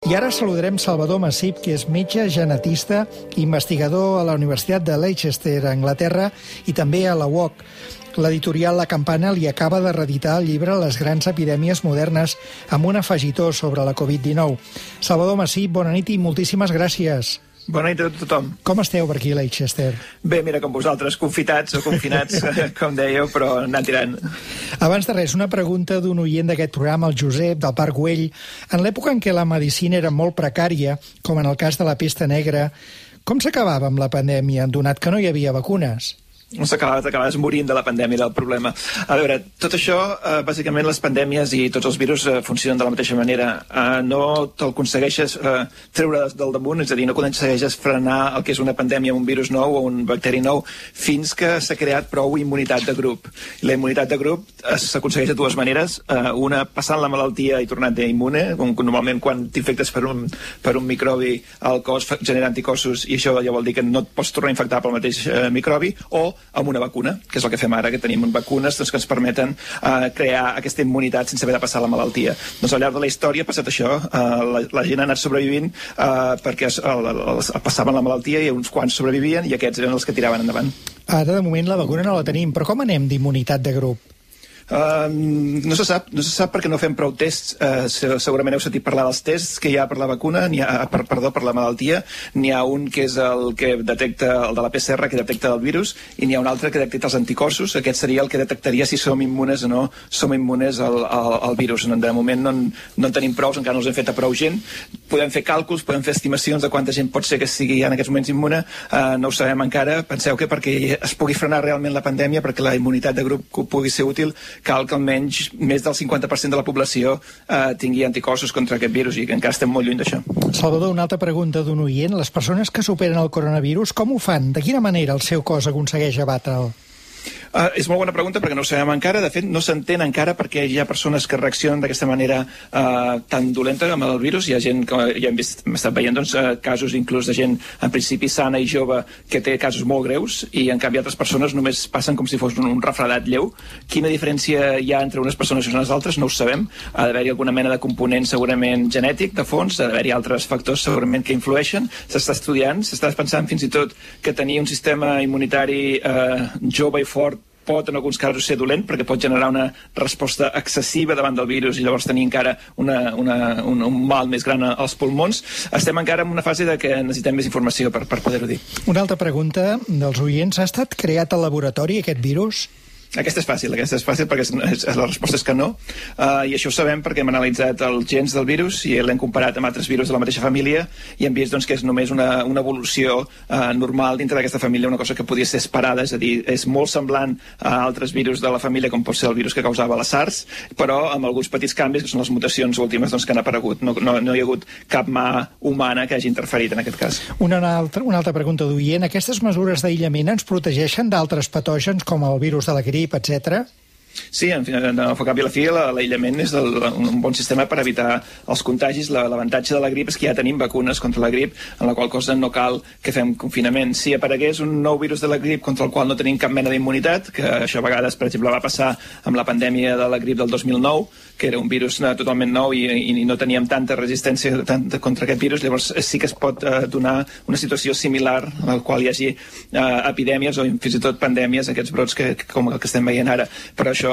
I ara saludarem Salvador Massip, que és metge, genetista, investigador a la Universitat de Leicester, a Anglaterra, i també a la UOC. L'editorial La Campana li acaba de reeditar el llibre Les grans epidèmies modernes, amb un afegitó sobre la Covid-19. Salvador Massip, bona nit i moltíssimes gràcies. Bona nit a tothom. Com esteu per aquí a Leicester? Bé, mira, com vosaltres, confitats o confinats, com dèieu, però anant tirant. Abans de res, una pregunta d'un oient d'aquest programa, el Josep, del Parc Güell. En l'època en què la medicina era molt precària, com en el cas de la pesta negra, com s'acabava amb la pandèmia, donat que no hi havia vacunes? No t'acabaves morint de la pandèmia, del problema. A veure, tot això, bàsicament les pandèmies i tots els virus funcionen de la mateixa manera. No te'l aconsegueixes treure del damunt, és a dir, no aconsegueixes frenar el que és una pandèmia, un virus nou o un bacteri nou, fins que s'ha creat prou immunitat de grup. I la immunitat de grup s'aconsegueix de dues maneres. Una, passant la malaltia i tornant-te immune. Normalment, quan t'infectes per un microbi, el cos genera anticossos i això ja vol dir que no et pots tornar a infectar pel mateix microbi, o amb una vacuna, que és el que fem ara, que tenim vacunes que ens permeten crear aquesta immunitat sense haver de passar la malaltia. Doncs al llarg de la història ha passat això, la gent ha anat sobrevivint perquè passaven la malaltia i uns quants sobrevivien i aquests eren els que tiraven endavant. Ara, de moment, la vacuna no la tenim, però com anem d'immunitat de grup? No se sap perquè no fem prou tests. Segurament heu sentit parlar dels tests que hi ha per la vacuna, per la malaltia. N'hi ha un que és el que detecta, el de la PCR, que detecta el virus, i n'hi ha un altre que detecta els anticossos. Aquest seria el que detectaria si som immunes o no som immunes al virus. De moment no en tenim prous, encara no els hem fet a prou gent. Podem fer càlculs, podem fer estimacions de quanta gent pot ser que sigui en aquests moments immune. No ho sabem encara. Penseu que perquè es pugui frenar realment la pandèmia, perquè la immunitat de grup pugui ser útil, cal que almenys més del 50% de la població tingui anticossos contra aquest virus i que encara estem molt lluny d'això. Salvador, una altra pregunta d'un oient. Les persones que superen el coronavirus, com ho fan? De quina manera el seu cos aconsegueix abatre'l? És molt bona pregunta perquè no ho sabem encara. De fet, no s'entén encara perquè hi ha persones que reaccionen d'aquesta manera tan dolenta amb el virus. Hi ha gent que ja hem estat veient casos inclús de gent en principi sana i jove que té casos molt greus i en canvi altres persones només passen com si fos un refredat lleu. Quina diferència hi ha entre unes persones i unes altres no ho sabem. Ha d'haver-hi alguna mena de component segurament genètic de fons, ha d'haver-hi altres factors segurament que influeixen. S'està estudiant, s'està pensant fins i tot que tenir un sistema immunitari jove i fort pot en alguns casos ser dolent perquè pot generar una resposta excessiva davant del virus i llavors tenir encara un mal més gran als pulmons. Estem encara en una fase de que necessitem més informació per poder-ho dir. Una altra pregunta dels oients. Ha estat creat al laboratori aquest virus? Aquesta és fàcil perquè la resposta és que no, i això ho sabem perquè hem analitzat els gens del virus i l'hem comparat amb altres virus de la mateixa família i hem vist que és només una evolució normal dintre d'aquesta família, una cosa que podia ser esperada, és a dir, és molt semblant a altres virus de la família com pot ser el virus que causava la SARS, però amb alguns petits canvis que són les mutacions últimes que han aparegut. No hi ha hagut cap mà humana que hagi interferit en aquest cas. Una altra pregunta d'oient. Aquestes mesures d'aïllament ens protegeixen d'altres patògens com el virus de la grip, etc.? Sí, en fi, al cap i a la fi l'aïllament és un bon sistema per evitar els contagis. L'avantatge de la grip és que ja tenim vacunes contra la grip, en la qual cosa no cal que fem confinament. Si aparegués un nou virus de la grip contra el qual no tenim cap mena d'immunitat, que això a vegades, per exemple, va passar amb la pandèmia de la grip del 2009, que era un virus totalment nou i no teníem tanta resistència contra aquest virus, llavors sí que es pot donar una situació similar en la qual hi hagi epidèmies o fins i tot pandèmies, aquests brots com el que estem veient ara. Però això,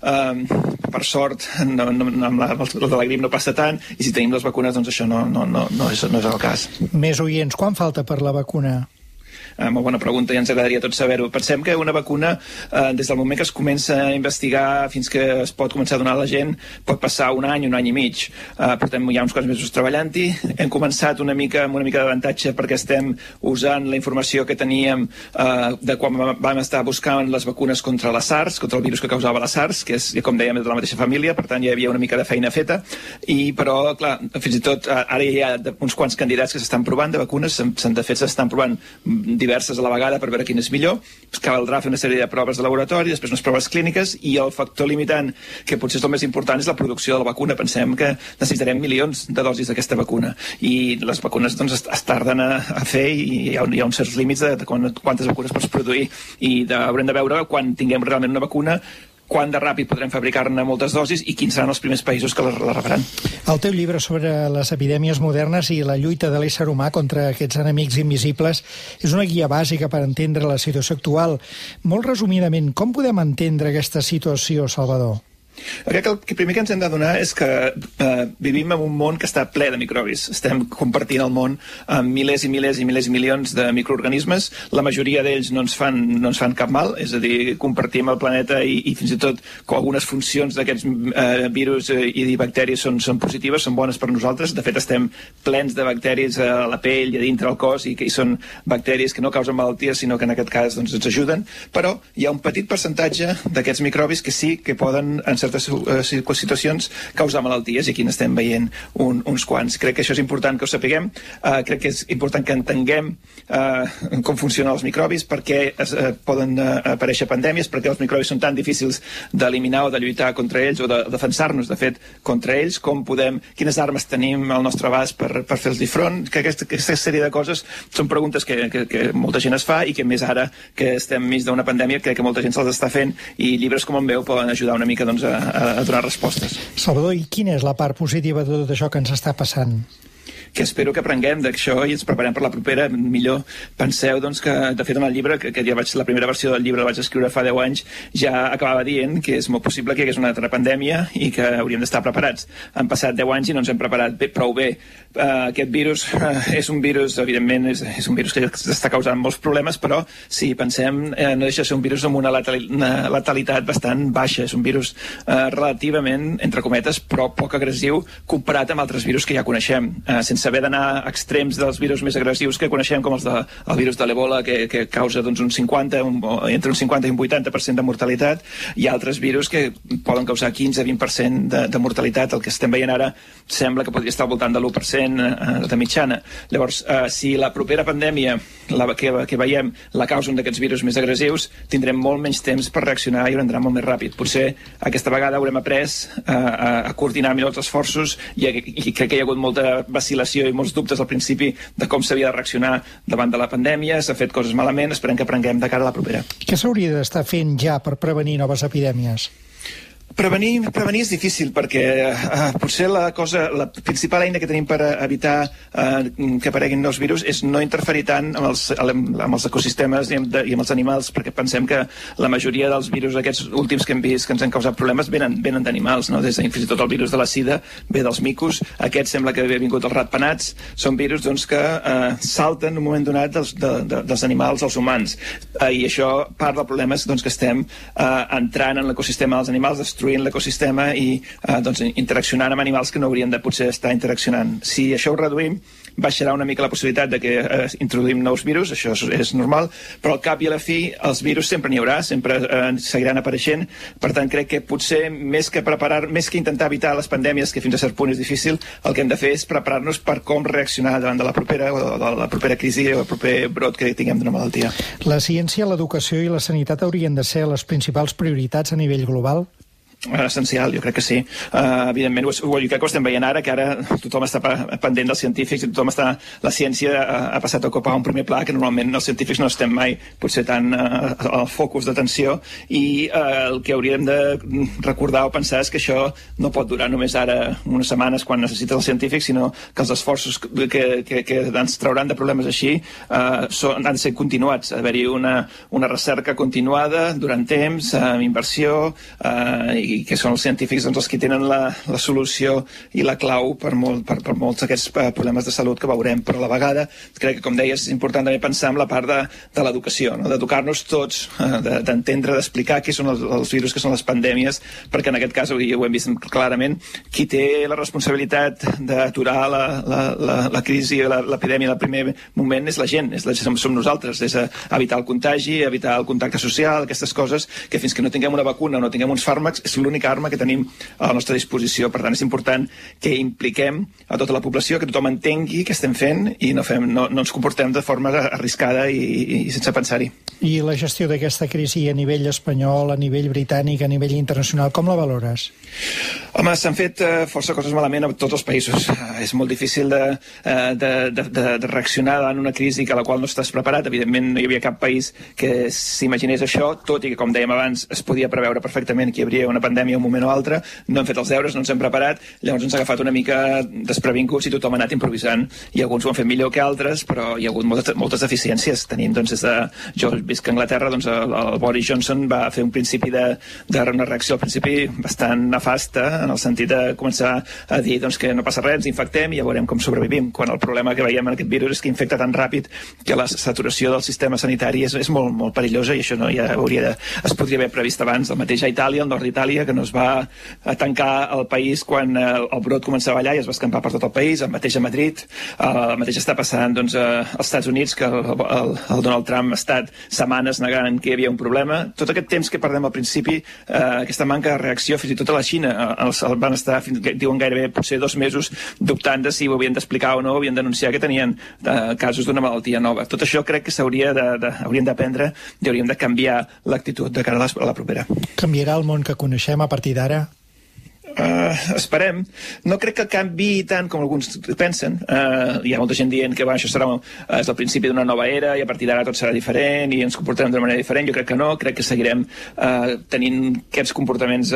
per sort, amb el de la grip no passa tant i si tenim les vacunes, doncs això no és el cas. Més oients, quan falta per la vacuna? Molt bona pregunta i ens agradaria tot saber-ho. Pensem que una vacuna, des del moment que es comença a investigar fins que es pot començar a donar a la gent, pot passar un any i mig. Portem ja uns quants mesos treballant-hi. Hem començat amb una mica d'avantatge perquè estem usant la informació que teníem de quan vam estar buscant les vacunes contra la SARS, contra el virus que causava la SARS, que és, com dèiem, de la mateixa família, per tant ja hi havia una mica de feina feta. Però, clar, fins i tot ara hi ha uns quants candidats que s'estan provant de vacunes, de fet s'estan provant diverses a la vegada per veure quin és millor. Caldrà fer una sèrie de proves de laboratori, després unes proves clíniques i el factor limitant, que potser és el més important, és la producció de la vacuna. Pensem que necessitarem milions de dosis d'aquesta vacuna i les vacunes es tarden a fer i hi ha uns certs límits de quantes vacunes pots produir i haurem de veure quan tinguem realment una vacuna quan de ràpid podrem fabricar-ne moltes dosis i quins seran els primers països que la rebran. El teu llibre sobre les epidèmies modernes i la lluita de l'ésser humà contra aquests enemics invisibles és una guia bàsica per entendre la situació actual. Molt resumidament, com podem entendre aquesta situació, Salvador? Crec que el primer que ens hem d'adonar és que vivim en un món que està ple de microbis. Estem compartint el món amb milers i milers i milers i milions de microorganismes. La majoria d'ells no ens fan cap mal, és a dir, compartim el planeta i fins i tot algunes funcions d'aquests virus i bacteris són positives, són bones per nosaltres. De fet, estem plens de bacteris a la pell i a dintre el cos i són bacteris que no causen malalties, sinó que en aquest cas ens ajuden. Però hi ha un petit percentatge d'aquests microbis que sí que poden, en certes situacions, causar malalties, i aquí n'estem veient uns quants. Crec que això és important que ho sapiguem, crec que és important que entenguem com funcionen els microbis, per què poden aparèixer pandèmies, per què els microbis són tan difícils d'eliminar o de lluitar contra ells o de defensar-nos, de fet, contra ells, quines armes tenim al nostre abast per fer-los front, que aquesta sèrie de coses són preguntes que molta gent es fa i que més ara que estem mig d'una pandèmia crec que molta gent se'ls està fent, i llibres com el meu poden ajudar una mica a donar respostes. Salvador, i quina és la part positiva de tot això que ens està passant? Que espero que aprenguem d'això i ens preparem per la propera. Millor penseu que, de fet, en el llibre, que ja la primera versió del llibre la vaig escriure fa 10 anys, ja acabava dient que és molt possible que hi hagués una altra pandèmia i que hauríem d'estar preparats. Han passat 10 anys i no ens hem preparat prou bé. Aquest virus és un virus, evidentment, és un virus que està causant molts problemes, però si pensem, no deixa de ser un virus amb una letalitat bastant baixa. És un virus relativament, entre cometes, però poc agressiu comparat amb altres virus que ja coneixem. Sense haver d'anar a extrems dels virus més agressius que coneixem, com el virus de l'Ebola, que causa entre un 50 i un 80% de mortalitat, i altres virus que poden causar 15-20% de mortalitat. El que estem veient ara sembla que podria estar al voltant de l'1% de mitjana. Llavors, si la propera pandèmia que veiem la causa un d'aquests virus més agressius, tindrem molt menys temps per reaccionar i ho anirà molt més ràpid. Potser aquesta vegada haurem après a coordinar millor els esforços, i crec que hi ha hagut molta vacil·lació i molts dubtes al principi de com s'havia de reaccionar davant de la pandèmia. S'ha fet coses malament, esperem que aprenguem de cara a la propera. Què s'hauria d'estar fent ja per prevenir noves epidèmies? Prevenir és difícil, perquè potser la principal eina que tenim per evitar que apareguin nous virus és no interferir tant amb els ecosistemes i amb els animals, perquè pensem que la majoria dels virus aquests últims que hem vist que ens han causat problemes venen d'animals, no? Fins i tot el virus de la sida ve dels micos, aquest sembla que havia vingut dels ratpenats. Són virus que salten en un moment donat dels animals als humans, i això part del problema és que estem entrant en l'ecosistema dels animals, destruint l'ecosistema i interaccionant amb animals que no haurien de potser estar interaccionant. Si això ho reduïm, baixarà una mica la possibilitat de que introduïm nous virus, això és normal, però al cap i a la fi els virus sempre n'hi haurà, sempre seguiran apareixent. Per tant, crec que potser més que intentar evitar les pandèmies, que fins a cert punt és difícil, el que hem de fer és preparar-nos per com reaccionar davant de la propera crisi o el proper brot que tinguem d'una malaltia. La ciència, l'educació i la sanitat haurien de ser les principals prioritats a nivell global? Essencial, jo crec que sí. Evidentment, jo crec que ho estem veient ara, que ara tothom està pendent dels científics i la ciència ha passat a ocupar un primer pla, que normalment els científics no estem mai potser tan al focus d'atenció, i el que hauríem de recordar o pensar és que això no pot durar només ara unes setmanes quan necessita els científics, sinó que els esforços que ens trauran de problemes així han de ser continuats, ha d'haver-hi una recerca continuada durant temps, amb inversió, i que són els científics els que tenen la solució i la clau per molts d'aquests problemes de salut que veurem. Però a la vegada crec que, com deies, és important també pensar en la part de l'educació, no? D'educar-nos tots, d'entendre, d'explicar què són els virus, què són les pandèmies, perquè en aquest cas, i ho hem vist clarament, qui té la responsabilitat d'aturar la crisi i l'epidèmia en el primer moment és la gent, som nosaltres, és evitar el contagi, evitar el contacte social, aquestes coses que fins que no tinguem una vacuna o no tinguem uns fàrmacs l'única arma que tenim a la nostra disposició. Per tant, és important que impliquem a tota la població, que tothom entengui què estem fent i no ens comportem de forma arriscada i sense pensar-hi. I la gestió d'aquesta crisi a nivell espanyol, a nivell britànic, a nivell internacional, com la valores? Home, s'han fet força coses malament a tots els països. És molt difícil de reaccionar davant una crisi a la qual no estàs preparat. Evidentment, no hi havia cap país que s'imaginés això, tot i que, com dèiem abans, es podia preveure perfectament que hi hauria una pandèmia un moment o altre. No hem fet els deures, no ens hem preparat, llavors ens ha agafat una mica desprevinguts i tothom ha anat improvisant. I alguns ho han fet millor que altres, però hi ha hagut moltes deficiències. Tenim, doncs, jo visc a Anglaterra, doncs, el Boris Johnson va fer un principi una reacció al principi bastant nefasta, en el sentit de començar a dir doncs, que no passa res, ens infectem i ja veurem com sobrevivim, quan el problema que veiem en aquest virus és que infecta tan ràpid que la saturació del sistema sanitari és molt, molt perillosa, i això no ja es podria haver previst abans. El mateix a Itàlia, al nord d'Itàlia, que no es va tancar el país quan el brot començava allà i es va escampar per tot el país, el mateix a Madrid, el mateix està passant doncs, als Estats Units, que el Donald Trump ha estat setmanes negant que hi havia un problema. Tot aquest temps que perdem al principi, aquesta manca de reacció, fins i tot a la Xina, van estar, diuen gairebé potser 2 mesos, dubtant de si ho havien d'explicar o no, havien d'anunciar que tenien casos d'una malaltia nova. Tot això crec que hauríem d'aprendre i hauríem de canviar l'actitud de cara a la propera. Canviarà el món que coneixem a partir d'ara? Esperem. No crec que canviï tant com alguns pensen. Hi ha molta gent dient que això és el principi d'una nova era i a partir d'ara tot serà diferent i ens comportarem d'una manera diferent. Jo crec que no, crec que seguirem tenint aquests comportaments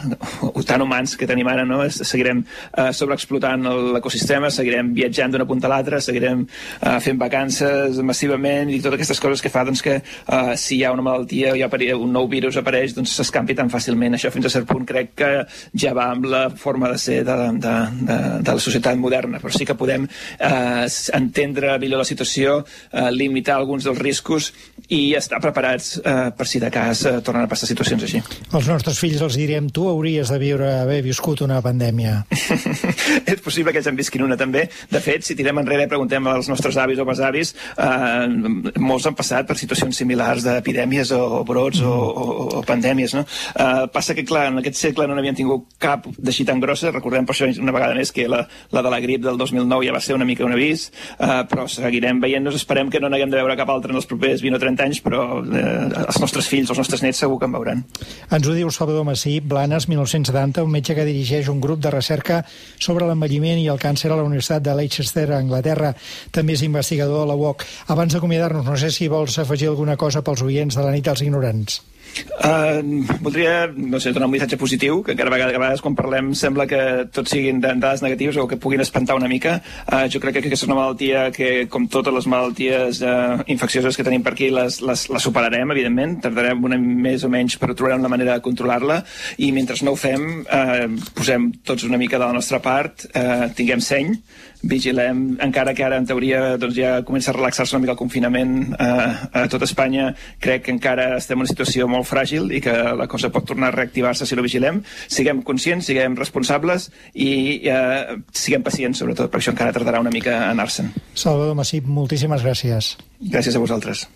tan humans que tenim ara, no? Seguirem sobreexplotant l'ecosistema, seguirem viatjant d'una punta a l'altra, seguirem fent vacances massivament i totes aquestes coses que fa doncs, que si hi ha una malaltia o un nou virus apareix, doncs s'escampi tan fàcilment. Això fins a cert punt crec que ja va amb la forma de ser de la societat moderna, però sí que podem entendre millor la situació, limitar alguns dels riscos i estar preparats per si de cas tornen a passar situacions així. Als nostres fills els direm, tu hauries de haver viscut una pandèmia. És possible que ells en visquin una també. De fet, si tirem enrere i preguntem als nostres avis o besavis, molts han passat per situacions similars d'epidèmies o brots o pandèmies, no? Passa que, clar, en aquest segle no n'havien tingut cap d'així tan grossa. Recordem per això una vegada més que la de la grip del 2009 ja va ser una mica un avís, però seguirem veient-nos. Esperem que no n'haguem de veure cap altre en els propers 20 o 30 anys, però els nostres fills, els nostres nets segur que en veuran. Ens ho diu Salvador Masip, Blanes, 1970, un metge que dirigeix un grup de recerca sobre l'envelliment i el càncer a la Universitat de Leicester, a Anglaterra. També és investigador a la UOC. Abans d'acomiadar-nos, no sé si vols afegir alguna cosa pels oients de la nit dels ignorants. Voldria, no sé, donar un missatge positiu, que encara a vegades quan parlem sembla que tots siguin dades negatives o que puguin espantar una mica. Jo crec que aquesta és una malaltia que, com totes les malalties infeccioses que tenim per aquí, les superarem, evidentment. Tardarem un any més o menys, però trobarem la manera de controlar-la, i mentre no ho fem, posem tots una mica de la nostra part, tinguem seny, vigilem, encara que ara en teoria doncs, ja comença a relaxar-se una mica el confinament a tot Espanya. Crec que encara estem en una situació molt fràgil i que la cosa pot tornar a reactivar-se si no vigilem. Siguem conscients, siguem responsables i siguem pacients, sobretot, perquè això encara tardarà una mica a anar-se'n. Salvador Masip, moltíssimes gràcies. Gràcies a vosaltres.